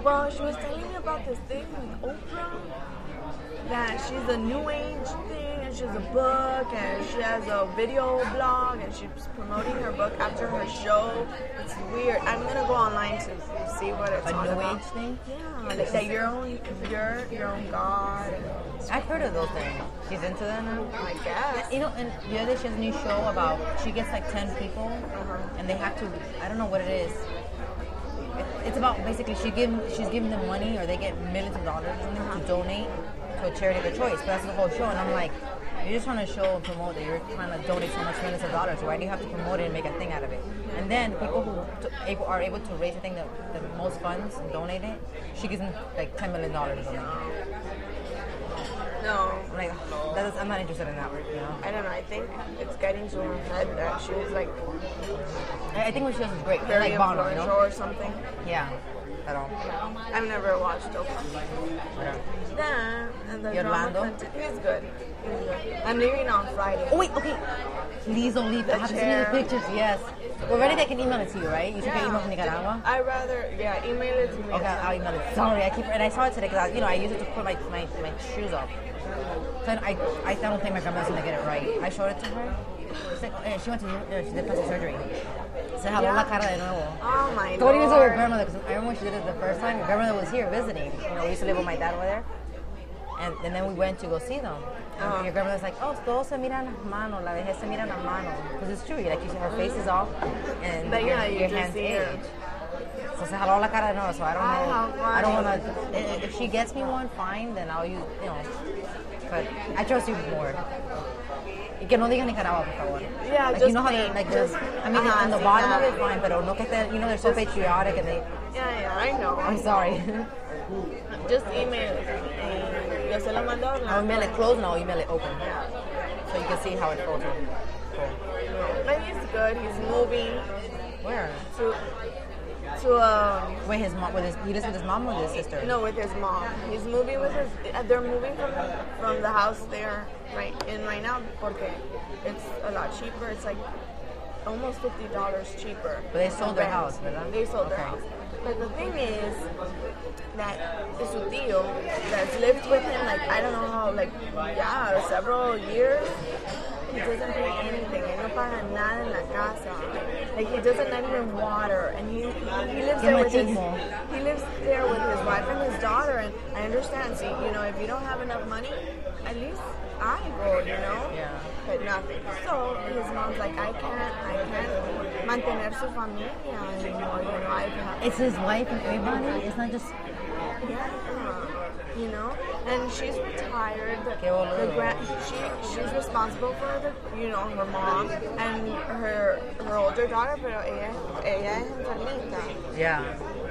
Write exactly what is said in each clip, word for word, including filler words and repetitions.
Well, she was telling me about this thing with Oprah, that she's a new age thing, and she has a book, and she has a video blog, and she's promoting her book after her show. It's weird. I'm gonna go online to see what it's A all new about. age thing? Yeah, like that you're own, you're your own god. I've heard of those things. She's into that now? I guess. You know, and the other day she has a new show about, she gets like ten people, Uh-huh. and they have to, I don't know what it is. It, it's about basically she give, she's giving them money, or they get millions of dollars or something to donate to a charity of their choice. But that's the whole show, and I'm like, you're just trying to show and promote that you're trying to donate so much millions of dollars. Why do you have to promote it and make a thing out of it? And then people who t- able, are able to raise the thing, the, the most funds and donate it, she gives them like ten million dollars or something. No, I'm like, that is, I'm not interested in that. You know, I don't know. I think it's getting to her head that she was like I, I think what she does is great. very Like Bono, you influential know? or something. Yeah, I don't. I've never watched Oprah. Whatever. Then, and the Yolando? drama content- He's good. He's good. I'm leaving on Friday. Oh wait, okay. Please don't leave. I The have to send you the chair. pictures. Yes. Well, ready? They can email it to you, right? You should get email from Nicaragua. I rather, yeah, email it to me. Okay, I'll email it. Sorry, I keep and I saw it today because you know I use it to put my my, my shoes up. So I I don't think my grandma's gonna get it right. I showed it to her. She's like, eh, she went to uh, she did plastic surgery. Se jaló Yeah. la cara de nuevo. Oh my Don't even tell your lord. grandmother because I remember when she did it the first time. Your grandmother was here visiting. You know, we used to live with my dad over there. And, and then we went to go see them. And Uh-huh. your grandmother's like, oh, todos se miran las manos, la vejez se mira las manos. Because it's true, like you see her face is off and But your, yeah, you your just hands see her. age. So se jaló la cara de nuevo, so I don't Oh, know. how I don't funny. want to, if she gets me one, fine, then I'll use, you know. But I trust you more. Y que no diga Nicaragua, por favor. Yeah, like, just you know how they're, plain. like, there's, Just- I mean, uh-huh, on the see bottom that. of it, fine, pero no que esté, you know, they're so patriotic and they, Yeah, yeah, I know. I'm sorry. Just email it. And yo se lo mando a I'll Orlando. email it closed, now I'll email it open. So you can see how it folds. Cool. But he's good. He's moving Where? to to um Wait, his mom, with his, he lives with his mom or with his sister? no with his mom. He's moving with his. uh, They're moving from from the house they're right in right now porque it's a lot cheaper. It's like almost fifty dollars cheaper. But they sold their Rent. house, ¿verdad? They sold their Okay. house. But the thing is that is su tío that's lived with him like I don't know how like yeah several years. He doesn't pay anything. Él no paga nada en la casa. Like he doesn't let him water, and he he lives Qué there with his machismo. he lives there with his wife and his daughter. And I understand. See, you know, if you don't have enough money, at least I go. You know, Yeah. but nothing. So his mom's like, I can't, I can't mantener su familia anymore. You know, I have It's his wife and everybody? It's not just... yeah, you know, and she's retired. The, Qué boludo. the grand, she she's responsible for the, you know, her mom and her her older daughter, pero ella ella es enfermita. Yeah.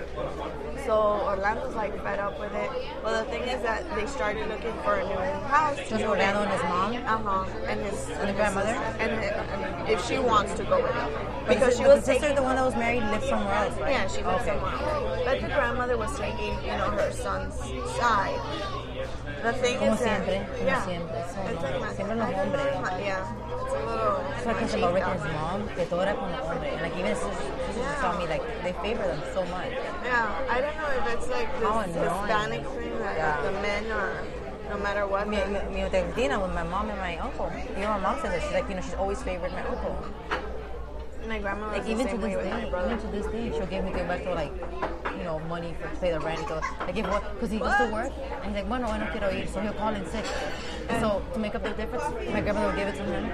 So Orlando's like fed up with it. Well, the thing is that they started looking for a new house. to Just move Orlando in. and his mom? Uh-huh. And his And the grandmother? And, and if she wants to go with him, But because the, she but was the sister, taking. the one that was married, lives somewhere else, right? Yeah, she lives okay. somewhere else. But the grandmother was taking, you know, her son's side. The thing Como is that, siempre, como yeah, siempre, eso it's no, like my- siempre los I don't know, hombres. it's my- yeah, it's a little. That's what I can say about Rick and his machista. mom, que todo era con los hombres. And like even his sister, sister just told me like they favor them so much. Yeah, I don't know if it's like this How annoying. Hispanic thing that Yeah. the men are, no matter what. Mi, mi, mi Argentina with my mom and my uncle. Even my mom says that she's like, you know, she's always favored my uncle. My grandma was Like the even to same way this with day, my even brother. to this day, she'll give me the extra like, you know, money for to pay the rent. So like if what, because he goes to work and he's like, bueno, hoy no quiero ir, so he'll call in sick. And so to make up the difference, my grandmother will give it to him.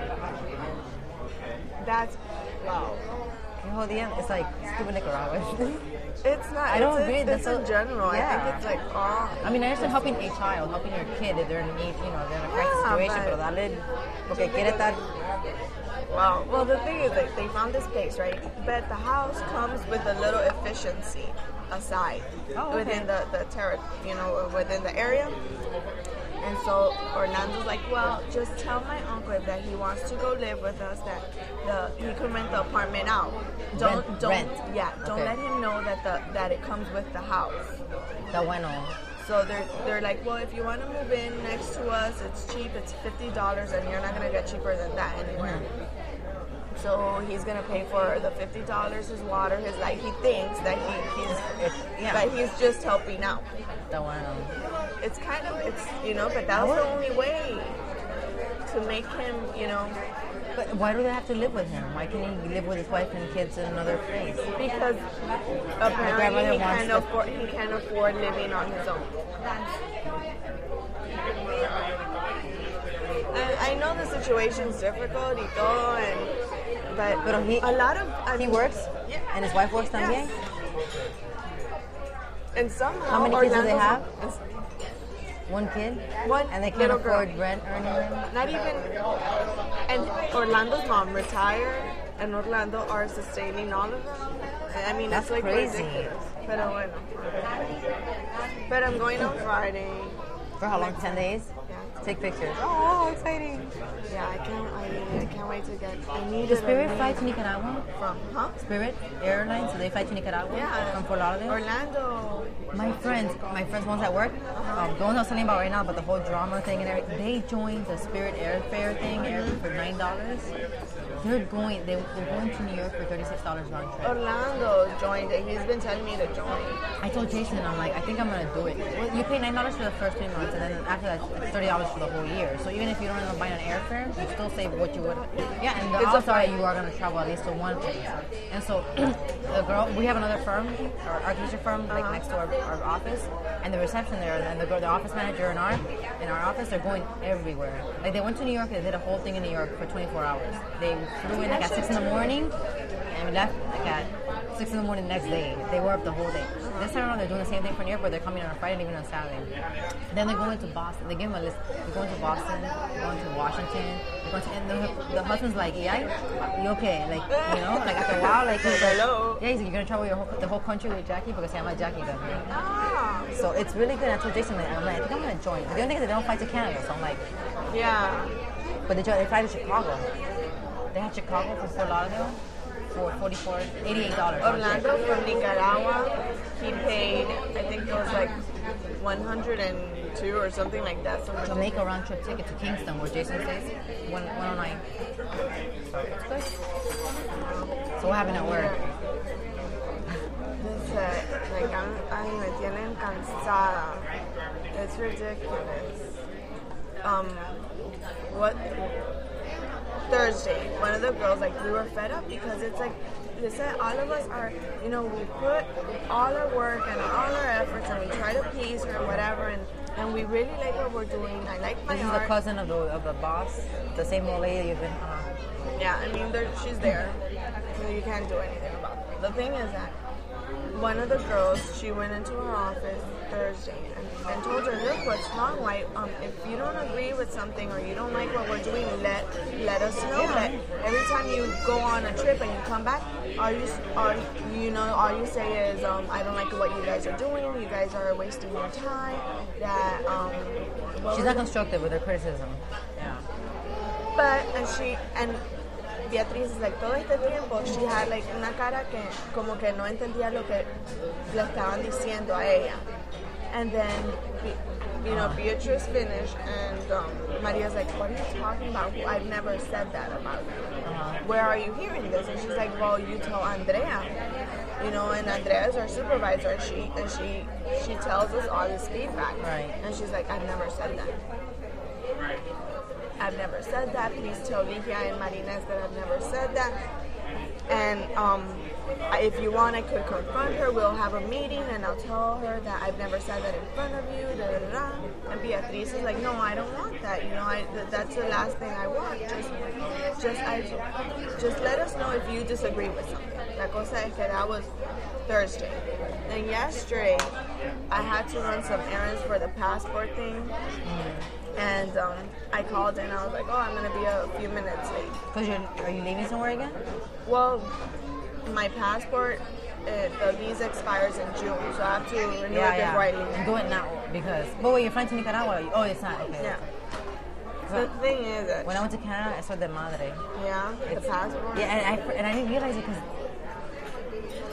That's wow. Que jodida. It's like stupid Nicaragua. It's not. I don't it's, agree, It's, that's it's in so- general. I yeah. think it's like oh. I mean, I understand helping a child, helping your kid if they're in need, you know, they're in a crisis Yeah, situation, but- pero dale, porque quiere estar. Wow. Well, the thing is, like, they found this place, right? But the house comes with a little efficiency aside Oh, okay. within the the terri you know, within the area. And so Orlando's like, well, just tell my uncle if that he wants to go live with us that the he can rent the apartment out. Don't Rent- don't rent. yeah. Don't Okay. let him know that the that it comes with the house. Está bueno. So they're they're like, well, if you want to move in next to us, it's cheap. It's fifty dollars, and you're not gonna get cheaper than that anywhere. So he's gonna pay for the fifty dollars, his water, his light. He thinks that he, he's It's, yeah. that he's just helping out. The one. It's kind of it's you know, but that was the only way to make him, you know, But why do they have to live with him? Why can't he live with his wife and kids in another place? because apparently grandmother he wants can't to- afford he can't afford living on his own. I, I know the situation's difficult y todo, and but Pero he- a lot of I He mean, works, yeah. and his wife works también. Yes. And somehow How many kids do they Orlando's- have? One kid, One and they can't little girl. afford rent or anything. Not even. And Orlando's mom retired, and Orlando are sustaining all of them. I mean, That's it's like crazy. ridiculous. Pero bueno. But I'm going on Friday. For how long? Ten days. Yeah. Take pictures. Oh, exciting! Yeah, I can't. I, I can't wait to get. I need Does it, I Spirit need fly it. to Nicaragua? From huh? Spirit Airlines, so they fly to Nicaragua Yeah. from Fort Lauderdale. Orlando. My friends, my friends, ones at work, um, the ones I was telling you about right now, but the whole drama thing and everything, they joined the Spirit airfare thing air, for nine dollars. They're going, they, they're going to New York for thirty-six dollars round trip. Orlando joined it. He's been telling me to join. I told Jason, I'm like, I think I'm gonna do it. Well, you pay nine dollars for the first three months, and then after that, it's thirty dollars for the whole year. So even if you don't end up buying an airfare, you still save what you would. Yeah, and the It's a odds are flight. you are gonna travel at least to one place. And so the girl, we have another firm, our architecture firm, like Uh-huh. next to our, our office, and the reception there, and the girl, the office manager in our in our office, they're going everywhere. Like they went to New York, they did a whole thing in New York for twenty-four hours. They flew in like at six in the morning and left like at six in the morning the next day. They were up the whole day. This time around, they're doing the same thing for New York, but they're coming on a Friday and leaving on Saturday. Then they're going to Boston. They give them a list. They're going to Boston, they're going to Washington, they're going to, and the, the husband's like, yeah, you okay? Like, you know, like after a while, like, he's like, Hello. yeah, he's like, you're going to travel your whole, the whole country with Jackie because I'm like Jackie does. Ah. So it's really good. I told Jason, like, I'm like, I think I'm going to join. The only thing is they don't fly to Canada, so I'm like, Yeah. but they, jo- they fly to Chicago. They had Chicago from Fort Lauderdale for forty-four, eighty-eight dollars. Orlando from Nicaragua, he paid, I think it was like one hundred two or something like that. Something Jamaica round trip ticket to Kingston, where Jason stays, one one oh nine. So it's good. So what happened at work? This, uh, like, I'm, ay, me tienen cansada. It's ridiculous. Um, what? Thursday, one of the girls, like, we were fed up because it's like, listen, all of us are, you know, we put all our work and all our efforts and we try to please her and whatever, and, and we really like what we're doing. I like my This is art. the cousin of the of the boss, the same old lady you've been. Uh, Yeah, I mean, there, she's there. So you can't do anything about it. The thing is that one of the girls, she went into her office Thursday and, and told her, look, what's wrong? Why, um, if you don't agree with something or you don't like what we're doing, let let us know. But every time you go on a trip and you come back, all you, all, you know, all you say is, um, I don't like what you guys are doing. You guys are wasting your time. That, um, what she's was not it? constructive with her criticism. Yeah. But, and she, and Beatriz is like, todo este tiempo, she had like una cara que como que no entendía lo que le estaban diciendo a ella. And then, Be- you know, Beatrice finished, and um, Maria's like, what are you talking about? I've never said that about you. Uh-huh. Where are you hearing this? And she's like, well, you tell Andrea. You know, and Andrea is our supervisor, and she and she she tells us all this feedback. Right. And she's like, I've never said that. I've never said that. Please tell Ligia and Marines that I've never said that. And um, I- if you want, I could confront her. We'll have a meeting, and I'll tell her that I've never said that in front of you. Da, da, da, da. And Beatriz is like, no, I don't want that. You know, I, th- that's the last thing I want. Just, just, I, just let us know if you disagree with something. La cosa es que that was Thursday. And yesterday, I had to run some errands for the passport thing. And um, I called and I was like, oh, I'm going to be a few minutes late. Cause you're, are you leaving somewhere again? Well, my passport, uh, the visa expires in June, so I have to renew Yeah, it yeah. before I leave. And do it now because. But wait, you're flying to Nicaragua. Oh, it's not. Okay. Yeah. The thing is that, When I went to Canada, I saw de madre. yeah, the It's- passport. Yeah, and I and I didn't realize it because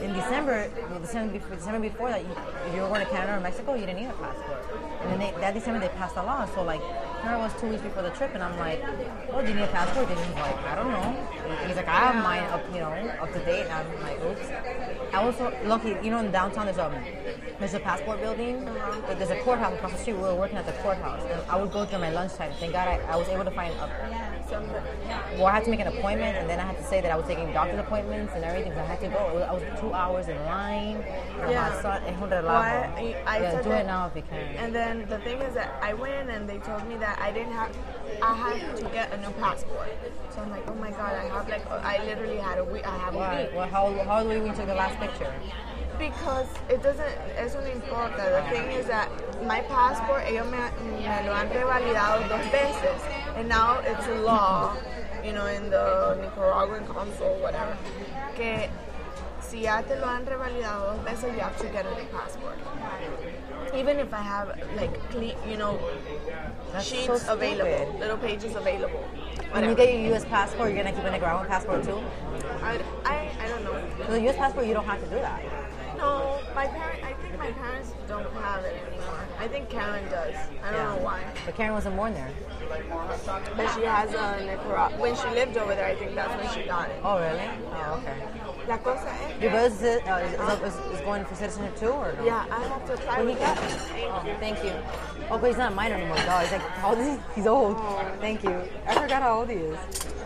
in December, well, December before, December before that, you, if you were going to Canada or Mexico, you didn't need a passport. And then they, that December they passed a law. So like, here I was two weeks before the trip, and I'm like, "Oh, do you need a passport?" And he's like, "I don't know." And he's like, "I have mine up, you know, up to date." And I'm like, "Oops." I was so lucky, you know, in downtown there's a there's a passport building, but there's a courthouse across the street. We were working at the courthouse, and I would go during my lunchtime. Thank God I, I was able to find a. Well, I had to make an appointment, and then I had to say that I was taking doctor's appointments and everything. So I had to go. I was two hours in line. Yeah. Well, I, I yeah, said do that, it now if you can. And then the thing is that I went and they told me that I didn't have, I had to get a new passport. So I'm like, oh my god, I have like, I literally had a week. I have Why? a week. Well, how how old were you when you took the last picture? Because it doesn't, eso no importa. The thing is that my passport, ellos me, me lo han revalidado dos veces. And now it's a law, you know, in the Nicaraguan consul, whatever, que si ya te lo han revalidado dos veces, you have to get a new passport. Even if I have, like, clean, you know, That's sheets so available, little pages available. When you get your U S passport, you're gonna keep a Nicaraguan passport too? I, I, I don't know. So the U S passport, you don't have to do that. No, my parents, I think my parents don't have it anymore. I think Karen does. I don't Yeah. know why. But Karen wasn't born there. But she has a Nicaragua. When she lived over there, I think that's when she got it. Oh, really? Oh, okay. La cosa es Your que, brother is, uh, is, is, is going for citizenship too, or no? yeah, I have to apply When he with got that. Oh, thank you. Oh, but he's not a minor anymore, dog. He's like, how old is he? He's old. Thank you. I forgot how old he is.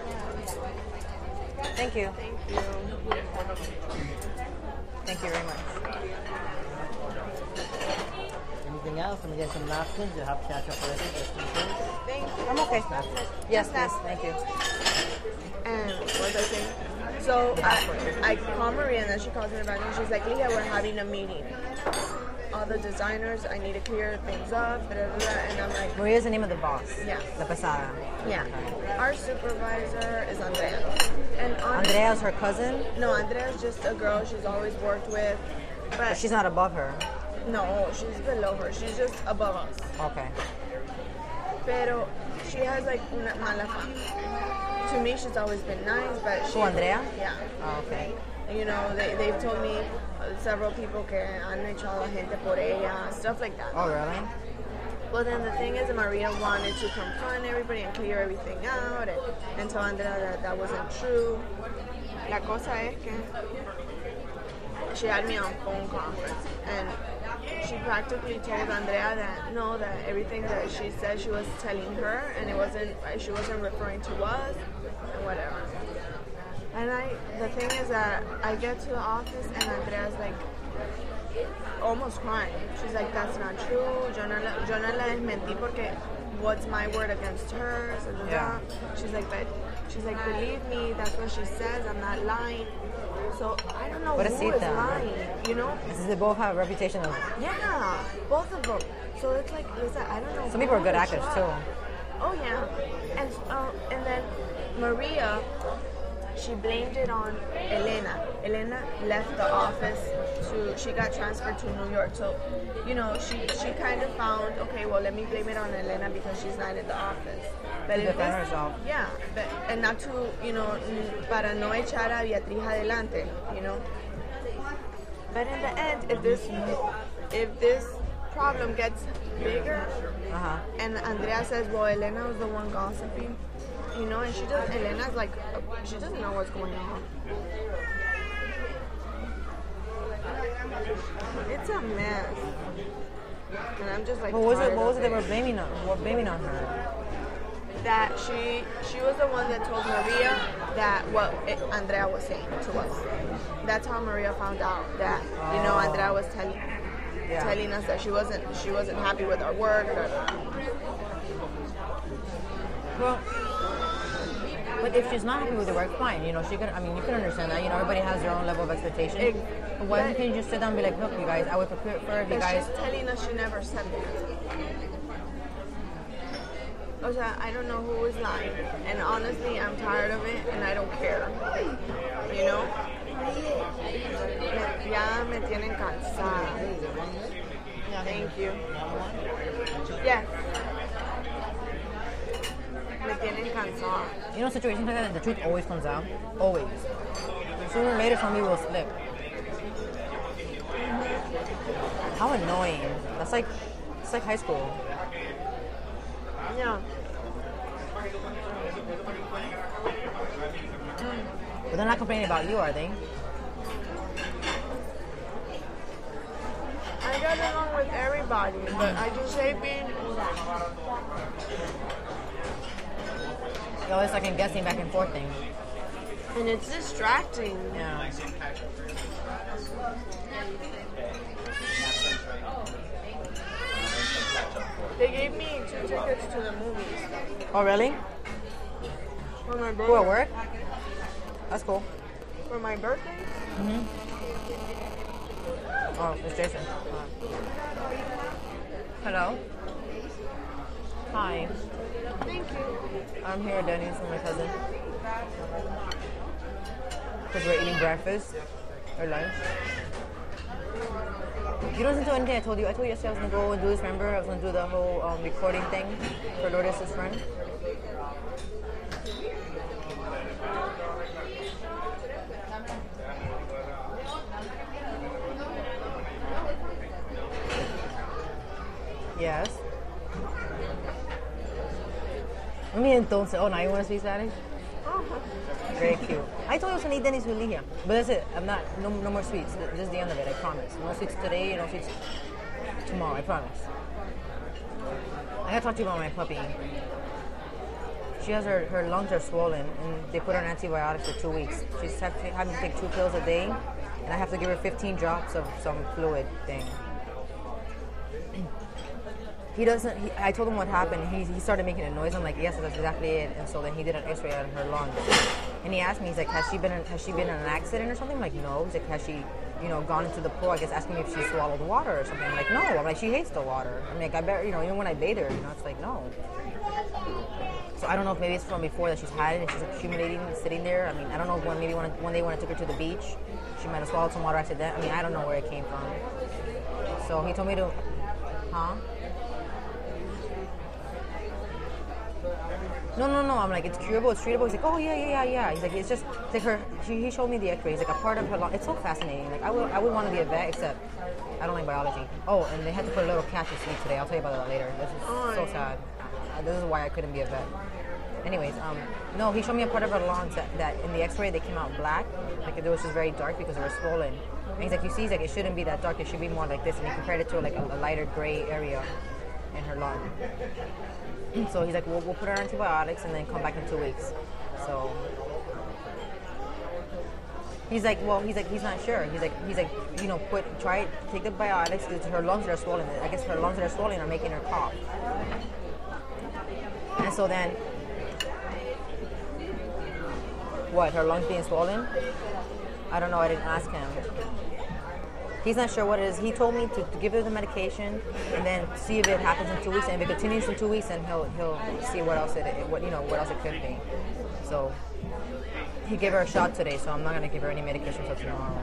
Thank you. Thank you. Thank you very much. Anything else? Let me get some napkins. You have ketchup for it. Just in case. Thank you. I'm okay. Yes, Just yes, that. thank you. And what was I saying? So I, I call Maria and then she calls me back and she's like, Leah, we're having a meeting. All the designers, I need to clear things up, blah, blah, blah. And I'm like, Maria's the name of the boss. Yeah. La pesada. yeah. Our supervisor is Andrea. And on, Andrea's her cousin, no, Andrea's just a girl she's always worked with. But but she's not above her. no, she's below her. She's just above us. Okay. Pero she has like una mala fama. To me, she's always been nice, but she. Who, Andrea? Yeah. Oh, okay. You know, they, they've told me uh, several people que han echado a gente por ella, stuff like that. Oh, really? Well, then the thing is that Maria wanted to confront everybody and clear everything out and, and tell Andrea that that wasn't true. La cosa es que she had me on phone conference and she practically told Andrea that no, that everything that she said she was telling her and it wasn't, she wasn't referring to us and whatever. And I, the thing is that I get to the office and Andrea's like almost crying. She's like, that's not true. Yo no la, yo no la desmentí porque what's my word against hers? And Yeah. She's like, but she's like, believe me, that's what she says. I'm not lying. So I don't know who is Pobrecita. lying. You know? Because they both have a reputation of. Yeah, both of them. So it's like, listen, I don't know. Some people are who good to actors trust. too. Oh yeah, and uh, and then Maria, she blamed it on Elena. Elena left the office to, she got transferred to New York. So, you know, she she kind of found, okay, well, let me blame it on Elena because she's not in the office. But To if defend this- herself. Yeah, but, and not to, you know, n- para no echar a Beatriz adelante, you know. But in the end, if this if this problem gets bigger, Uh huh. and Andrea says, well, Elena was the one gossiping, you know, and she doesn't, Elena's like, she doesn't know what's going on. It's a mess. And I'm just like, What was it? tired What was of it they were blaming on? Were blaming on her? That she she was the one that told Maria that what it, Andrea was saying to us. That's how Maria found out that, you know, Andrea was telling Yeah. telling us that she wasn't she wasn't happy with our work. Blah, blah. Well, but if she's not happy with the work, fine. You know, she can. I mean, you can understand that. You know, everybody has their own level of expectation. Ex- But why but- can't you just sit down and be like, look, you guys, I would prefer for if you But guys. she's telling us she never said that. O sea, I don't know who is lying. And honestly, I'm tired of it and I don't care. You know? Me, ya me tienen cansada. Thank you. Yes. Me tienen cansada. You know, situations like that, the truth always comes out. Always. Sooner or later, somebody will slip. How annoying. That's like, it's like high school. Yeah. But they're not complaining about you, are they? I get along with everybody, but I just hate being. You're always second guessing back and forth thing. And it's distracting. Yeah. They gave me two tickets to the movies Oh, really? for my Who at birthday. work? That's cool. For my birthday? Oh, it's Jason. Hello. Hi. Thank you. I'm here at Denny's with my cousin. Because we're eating breakfast or lunch. You don't listen to anything I told you. I told you yesterday I was going to go and do this. Remember? I was going to do the whole um, recording thing for Lourdes' friend. Yes. I mean, entonces, oh, now you want to speak Spanish? Very cute. I told you I was going to eat Denny's with Ligia. But that's it. I'm not, no, no more sweets. This is the end of it, I promise. No sweets today, no sweets tomorrow, I promise. I gotta talk to you about my puppy. She has her, her lungs are swollen, and they put her on antibiotics for two weeks. She's have to, having to take two pills a day, and I have to give her fifteen drops of some fluid thing. He doesn't, he, I told him what happened. He, he started making a noise. I'm like, yes, that's exactly it. And so then he did an x-ray on her lungs. And he asked me, he's like, has she been in, has she been in an accident or something? I'm like, no. He's like, has she, you know, gone into the pool? I guess asking me if she swallowed water or something. I'm like, no. I'm like, she hates the water. I'm like, I bet, you know, even when I bathe her, you know, it's like, no. So I don't know if maybe it's from before that she's had it and she's accumulating, sitting there. I mean, I don't know if when maybe when, one day when I took her to the beach, she might have swallowed some water accidentally. I mean, I don't know where it came from. So he told me to, huh? No, no, no. I'm like, it's curable, it's treatable. He's like, oh yeah, yeah, yeah, yeah. He's like, it's just it's like her. She, he showed me the X-ray. He's like, a part of her lung. It's so fascinating. Like, I would, I would want to be a vet, except I don't like biology. Oh, and they had to put a little cat to sleep today. I'll tell you about that later. This is so sad. Uh, this is why I couldn't be a vet. Anyways, um, no, he showed me a part of her lungs that, that in the X-ray they came out black. Like it was just very dark because they were swollen. And he's like, you see, he's like, it shouldn't be that dark. It should be more like this. And he compared it to like a, a lighter gray area in her lung. So he's like, we'll, we'll put her on antibiotics and then come back in two weeks. So he's like, well, he's like, he's not sure. He's like, he's like, you know, put, try it, take the biotics because her lungs that are swollen. I guess her lungs that are swollen are making her cough. And so then, what, her lungs being swollen? I don't know, I didn't ask him. He's not sure what it is. He told me to, to give her the medication and then see if it happens in two weeks. And if it continues in two weeks, then he'll he'll see what else it what you know what else it could be. So he gave her a shot today. So I'm not gonna give her any medication until tomorrow.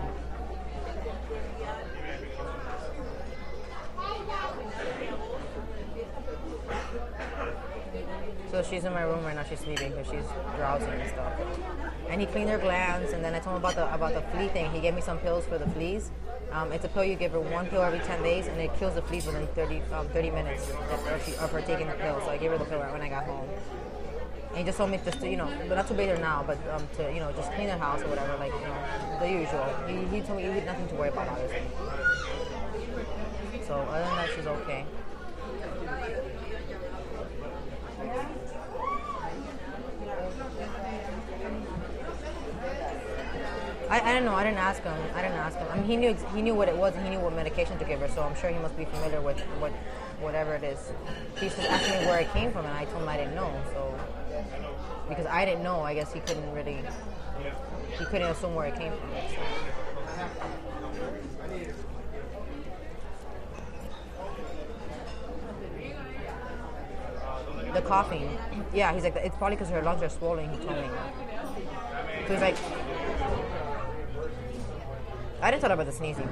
So she's in my room right now. She's sleeping because she's drowsy and stuff. And he cleaned her glands. And then I told him about the about the flea thing. He gave me some pills for the fleas. Um, it's a pill you give her one pill every ten days, and it kills the fleas within thirty, um, thirty minutes of, she, of her taking the pill. So I gave her the pill right when I got home. And he just told me just to, you know, but not to bathe her now, but um, to, you know, just clean the house or whatever, like, you know, the usual. He, he told me he had nothing to worry about, obviously. So other than that, she's okay. I, I don't know. I didn't ask him. I didn't ask him. I mean, he knew he knew what it was, and he knew what medication to give her. So I'm sure he must be familiar with what whatever it is. He just asked me where it came from, and I told him I didn't know. So because I didn't know, I guess he couldn't really he couldn't assume where it came from. The coughing, yeah. He's like, it's probably because her lungs are swollen. He told me. So he's like. I didn't tell her about the sneezing.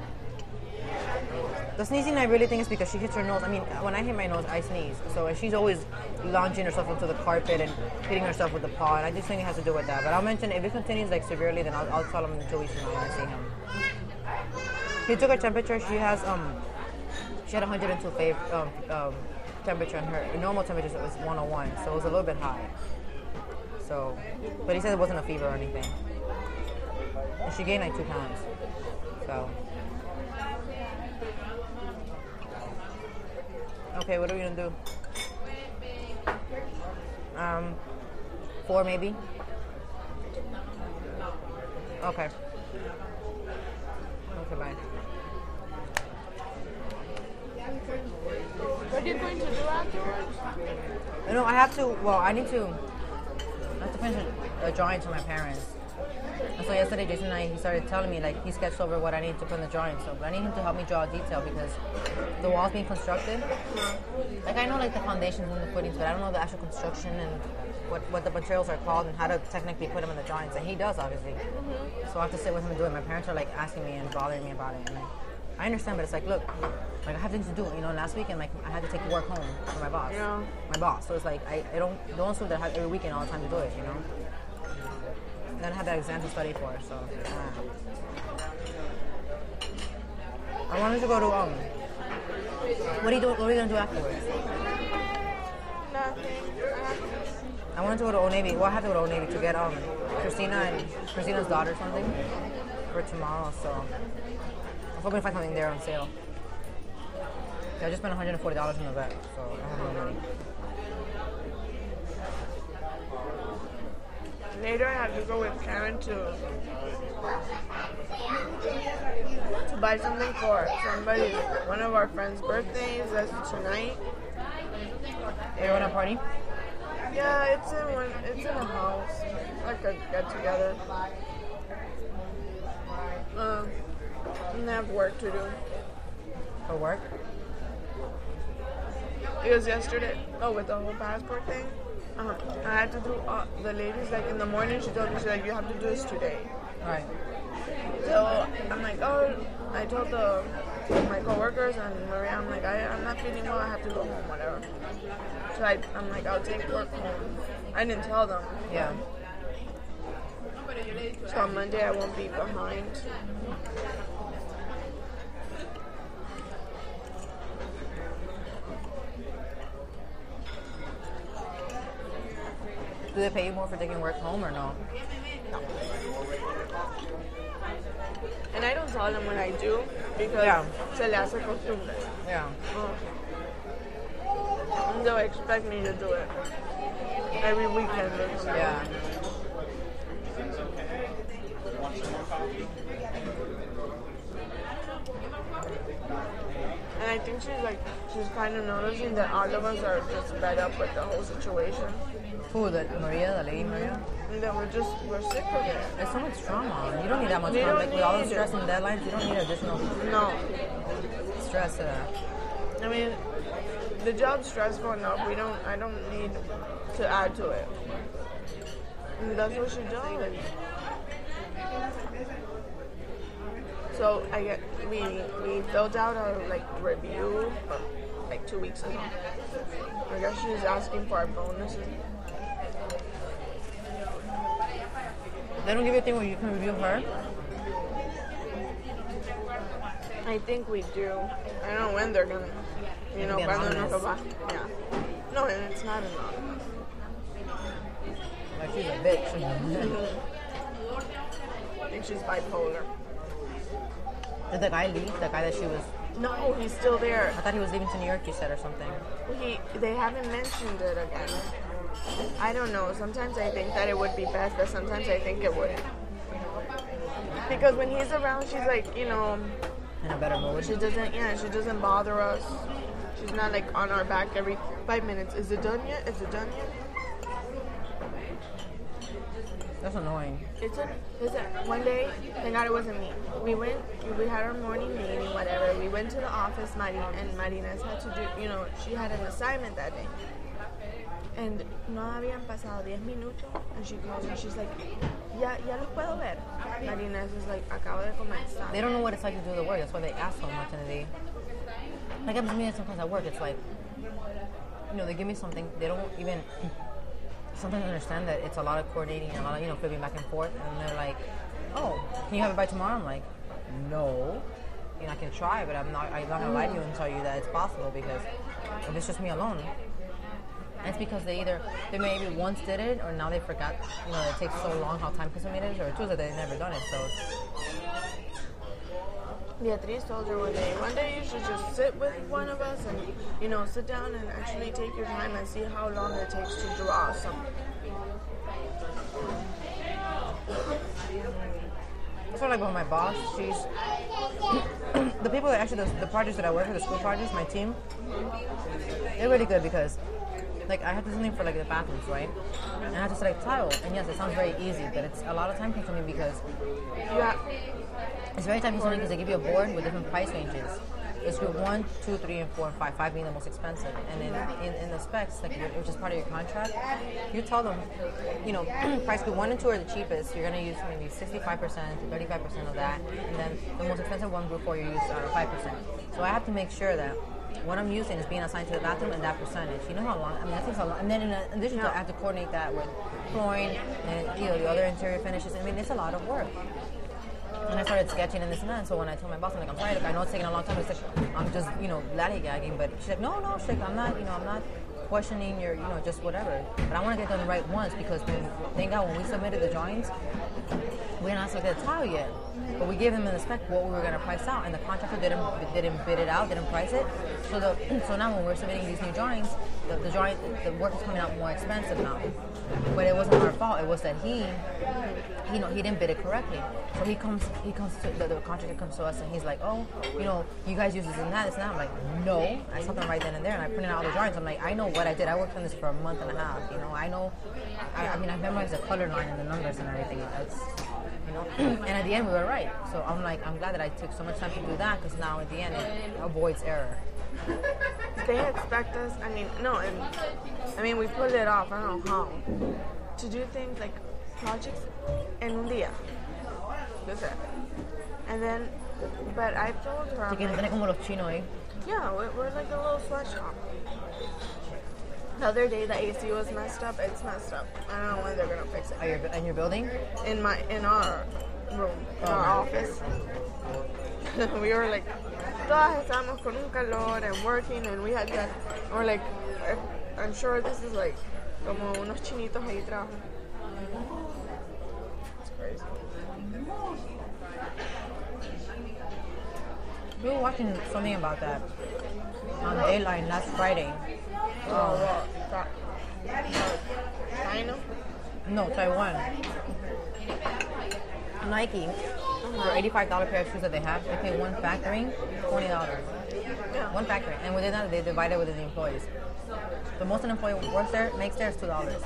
The sneezing, I really think is because she hits her nose. I mean, when I hit my nose, I sneeze. So and she's always launching herself into the carpet and hitting herself with the paw. And I just think it has to do with that. But I'll mention if it continues like severely, then I'll, I'll tell him in two weeks from now when I see him. He took her temperature. She has um, she had one hundred two fav- um, um, temperature, and her normal temperature was one oh one, so it was a little bit high. So, but he said it wasn't a fever or anything. And she gained like two pounds. So, okay, what are we gonna do? Um, four maybe. Okay. Okay, bye. What are you going to do afterwards? No, I have to. Well, I need to. I have to finish a, a drawing to my parents. And so yesterday, Jason and I, he started telling me like he sketched over what I need to put in the drawing. So, but I need him to help me draw a detail because the wall's being constructed. Like I know like the foundations and the footings, but I don't know the actual construction and what, what the materials are called and how to technically put them in the drawings. And he does obviously. Mm-hmm. So I have to sit with him and do it. My parents are like asking me and bothering me about it. And I, I understand, but it's like, look, like I have things to do. You know, last weekend like I had to take work home for my boss. Yeah. My boss. So it's like I, I don't don't assume that I have every weekend all the time to do it. You know. And then I had that exam to study for. So. Uh. I wanted to go to um. What are you doing? What are you gonna do afterwards? Nothing. I wanted to go to Old Navy. Well, I have to go to Old Navy to get um Christina and Christina's daughter something for tomorrow. So I'm hoping to find something there on sale. Yeah, I just spent one hundred forty dollars on the vet, so I have no money. Later, I have to go with Karen to to buy something for somebody. One of our friends' birthdays. That's tonight. You want a party? Yeah, it's in one. It's in a house, like a get together. Um, and I have work to do. For work? It was yesterday. Oh, with the whole passport thing. Uh-huh. I had to do. Uh, the ladies like in the morning. She told me she's like, you have to do this today. All right. So I'm like, oh. I told the my coworkers and Maria, I'm like, I, I'm not feeling well. I have to go home, whatever. So I, I'm like, I'll take work home. I didn't tell them. Yeah. So on Monday I won't be behind. Do they pay you more for taking work home or no? No. And I don't tell them when I do because Yeah. se le hace costumbre. Yeah. Oh. And they'll expect me to do it every weekend or something. Yeah. And I think she's like, she's kind of noticing that all of us are just fed up with the whole situation. Who, the Maria, the lady Maria? And that we're just, we're sick of it. There's so much trauma. You don't need that much You trauma. don't Like, with all the need stress it. and deadlines, you don't need additional No. stress to that. I mean, the job's stressful enough. We don't, I don't need to add to it. And that's what she does. So I get, we, we filled out our like review uh, like two weeks ago. I guess she's asking for our bonuses. They don't give you a thing where you can review her? I think we do. I don't know when they're gonna, you know, Be cuando nos lo anonymous. va- yeah. No, and it's not anonymous. Like, she's a bitch. I think she's bipolar. Did the guy leave? The guy that she was... No, he's still there. I thought he was leaving to New York, you said, or something. He, they haven't mentioned it again. I don't know. Sometimes I think that it would be best, but sometimes I think it wouldn't. Because when he's around, she's like, you know, In a better mood. she doesn't, yeah, she doesn't bother us. She's not like on our back every five minutes. Is it done yet? Is it done yet? That's annoying. It's a, listen, one day, thank God it wasn't me. We went, we had our morning meeting, whatever. We went to the office, Marina, and Marina's had to do, you know, she had an assignment that day. And no habían pasado diez minutos, and she calls me, she's like, ya, ya los puedo ver. Marina's is like, acabo de comenzar. They don't know what it's like to do the work. That's why they ask so much in the day. Like, happens to me sometimes at work. It's like, you know, they give me something. They don't even sometimes understand that it's a lot of coordinating and a lot of, you know, flipping back and forth. And they're like, oh, can you have it by tomorrow? I'm like, no. you know, I can try, but I'm not. I'm not gonna lie to you and tell you that it's possible because if it's just me alone. And it's because they either they maybe once did it or now they forgot. You know, it takes so long how time consuming it is, or two is that they've never done it. So. Beatriz told her one day, one day you should just sit with one of us and, you know, sit down and actually take your time and see how long it takes to draw something. That's what I like about my boss. She's the people that actually the, the projects that I work with, the school projects, my team. They're really good because, like, I have to do something for like the bathrooms, right? And I have to select tile. And yes, it sounds very easy, but it's a lot of time consuming because Yeah. it's very time consuming because they give you a board with different price ranges. It's group one, two, three, and four, and five. Five being the most expensive. And in, in, in the specs, like which is part of your contract, you tell them, you know, price group one and two are the cheapest. You're gonna use maybe sixty-five percent, thirty-five percent of that, and then the most expensive one, group four, you use uh, five percent. So I have to make sure that what I'm using is being assigned to the bathroom and that percentage. You know how long? I mean, that takes a long. And then in addition to, I have to coordinate that with flooring and you know the other interior finishes. I mean, it's a lot of work. And I started sketching and this and that. And so when I told my boss, I'm like, I'm sorry, look, I know it's taking a long time. It's like, I'm just, you know, laddy-gagging. But she's like, no, no, she's like, I'm not, you know, I'm not questioning your, you know, just whatever. But I want to get them right once because, when, thank God, when we submitted the drawings, we didn't ask to get a tile yet. But we gave them in the spec what we were going to price out. And the contractor didn't didn't bid it out, didn't price it. So the so now when we're submitting these new drawings, the, the drawing, the work is coming out more expensive now. But it wasn't our fault. It was that he, you know, he didn't bid it correctly. So he comes, he comes to the, the contractor comes to us and he's like, oh, you know, you guys use this and that, this and that. I'm like, no. I saw them right then and there, and I printed out all the drawings. I'm like, I know what I did. I worked on this for a month and a half. You know, I know. I, I mean, I memorized the color line and the numbers and everything. It's, you know, and at the end we were right. So I'm like, I'm glad that I took so much time to do that because now at the end it avoids error. They expect us, I mean, no, and I mean, we put it off, I don't know how, to do things like projects en un día. That's it. And then, but I told her, Así que I'm tiene like, como los chinos ahí. yeah, we're, we're like a little sweatshop. The other day the A C was messed up, it's messed up. I don't know when they're gonna fix it. Are you in your building? In my, in our room, in Oh, our man. office. We were like, todas estábamos con un calor and working, and we had that. Or like, I'm sure this is like como unos chinitos ahí trabajan. It's crazy. We were watching something about that on the A-Line last Friday. Oh, what? That, China? No, Taiwan. Nike, for eighty-five dollars pair of shoes that they have, they pay one factoring twenty dollars. Yeah. One factory. And within that, they divide it with the employees. The most an employee works there, makes there is two dollars.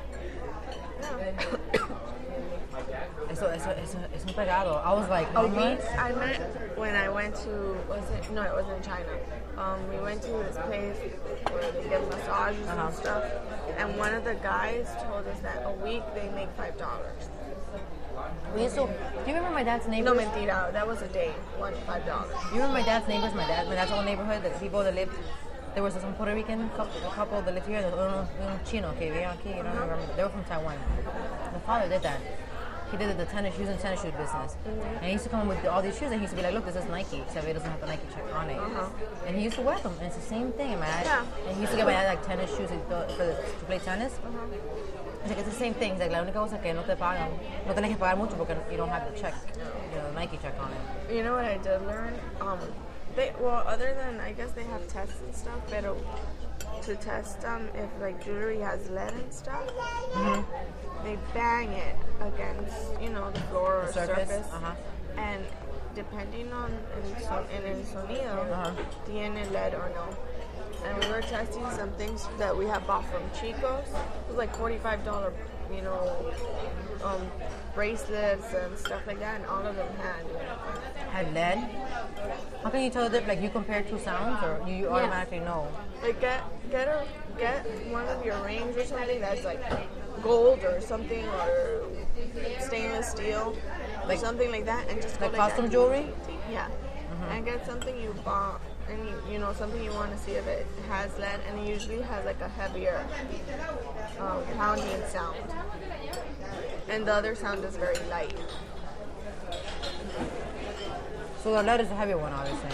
Eso, eso, eso, es un pegado. I was like, how Oh, we, much? I met when I went to, was it, no, it wasn't China. Um, we went to this place where they get massages Uh-huh. and stuff, and one of the guys told us that a week they make five dollars. We used to, do you remember my dad's No neighbors? mentira, that was a day, one five dollars. You remember my dad's neighbors? My dad, my dad's old neighborhood, the people that lived. There was some Puerto Rican couple, couple that lived here, and uno, uno chino que vivía aquí. You don't remember? They were from Taiwan. The father did that. He did the tennis shoes and tennis shoes business, Mm-hmm. and he used to come with all these shoes, and he used to be like, "Look, this is Nike." Except it doesn't have the Nike check on it. Uh-huh. And he used to wear them, and it's the same thing. And my dad, Yeah. and he used to get my dad like tennis shoes to, for the, to play tennis. Uh-huh. He's like, it's the same thing. He's like, la única cosa que no te pagan, no tenés que pagar mucho porque you don't have the check, you know, the Nike check on it. You know what I did learn? Um, they well, other than I guess they have tests and stuff, but to test um if like jewelry has lead and stuff, Mm-hmm. they bang it against you know the floor or The surface, surface, uh-huh. and depending on el, son, en el sonido, Uh-huh. tiene lead or no. And we were testing some things that we had bought from Chico's. It was like forty-five dollars, you know, um, bracelets and stuff like that, and all of them had. Had lead. How can you tell the difference? Like you compare two sounds, or you, you automatically know? Like get get a get one of your rings or something that's like gold or something or stainless steel or Like- something like that, and just go Like like custom that. jewelry? Yeah, and get something you bought. And you, you know something you want to see if it has lead, and it usually has like a heavier um, pounding sound, and the other sound is very light. So the lead is a heavy one, obviously.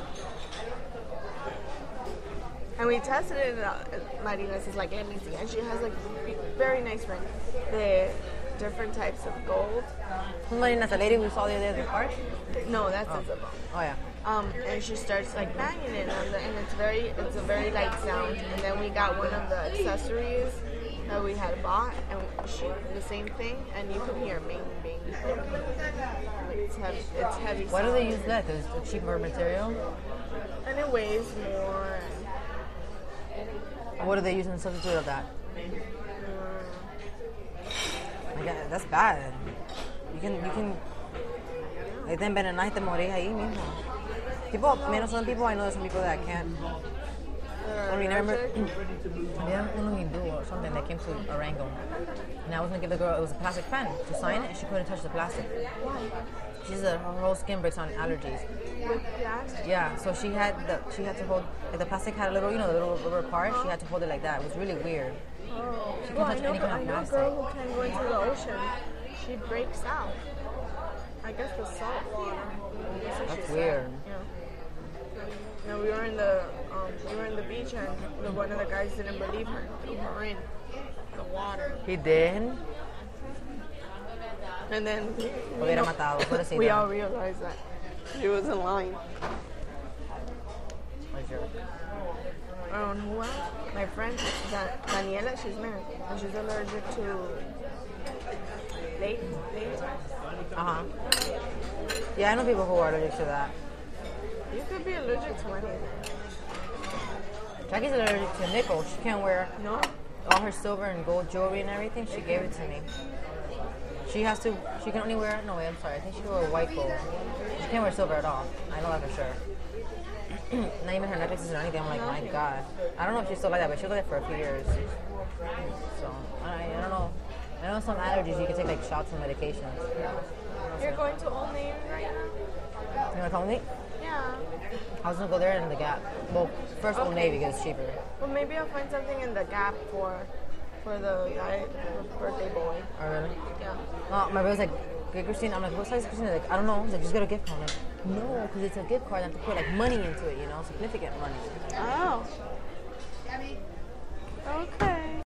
And we tested it out. Marina's is like, let me see. And she has like very nice ring. The different types of gold. Marina's the lady we saw the other day at the park? No, that's Isabel. Oh, yeah. Um, and she starts like banging it on the, and it's very, it's a very light sound. And then we got one of the accessories that we had bought, and she the same thing, and you can hear bing, bing. Like it's heavy. It's heavy. Why do sound. they use lead? Because it's a cheaper material? And it weighs more. What do they use in substitute of that? Like, that's bad. You can, you can. Ahí te envenenas y te morís ahí mismo. People, menos some people, I know there's some people that can't. I mean, I remember, había uno Hindu or something that came to Arango. And I was gonna give the girl, it was a plastic pen to sign it, and she couldn't touch the plastic. She's a, her whole skin breaks on allergies. With plastic? Yeah, so she had the, she had to hold, like the plastic had a little, you know, the little rubber part, she had to hold it like that. It was really weird. Oh. She Well, can't I touch know, any but kind I of know a plastic. girl who can go into the ocean. She breaks out. I guess the salt water. That's what she That's said. weird. Yeah. No, we were in the um, we were in the beach, and the, one of the guys didn't believe her, threw her in the water, He did? and then Lo you hubiera know, matado, pobrecita. we all realized that she wasn't lying. Where's your- Um, who else? My friend da- Daniela, she's married, and she's allergic to latex. latex. Uh-huh. Yeah, I know people who are allergic to that. You could be allergic to anything. Jackie's allergic to nickel. She can't wear No? all her silver and gold jewelry and everything. She gave it to me. She has to, she can only wear, no wait, I'm sorry. I think she can wear white gold. She can't wear silver at all. I know that for sure. Not even her necklaces or anything. I'm like, my God. I don't know if she's still like that, but she was like that for a few years. So, I, I don't know. I know some allergies you can take like shots and medications. You're going to Old Navy right now? You want to come with me? Yeah. I was going to go there in the Gap. Well, first Old Navy because it's cheaper. Well, maybe I'll find something in the Gap for for the guy, the birthday boy. Oh, really? Yeah. Uh, my brother's like, get Christina. I'm like, what size is Christina? Like, I don't know. He's like, just get a gift card. I'm like, no, because it's a gift card. I have to put like money into it, you know, significant money. Oh. Okay.